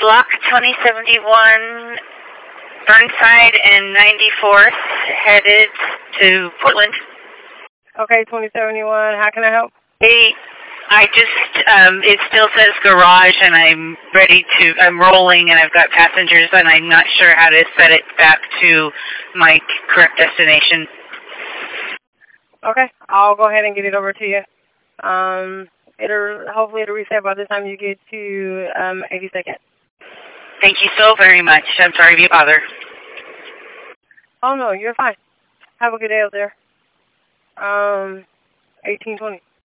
Block 2071, Burnside and 94th, headed to Portland. Okay, 2071, how can I help? Hey, I just, it still says garage and I'm rolling and I've got passengers and I'm not sure how to set it back to my correct destination. Okay, I'll go ahead and get it over to you. Hopefully it'll reset by the time you get to 82nd. Thank you so very much. I'm sorry to be a bother. Oh no, you're fine. Have a good day out there. 1820.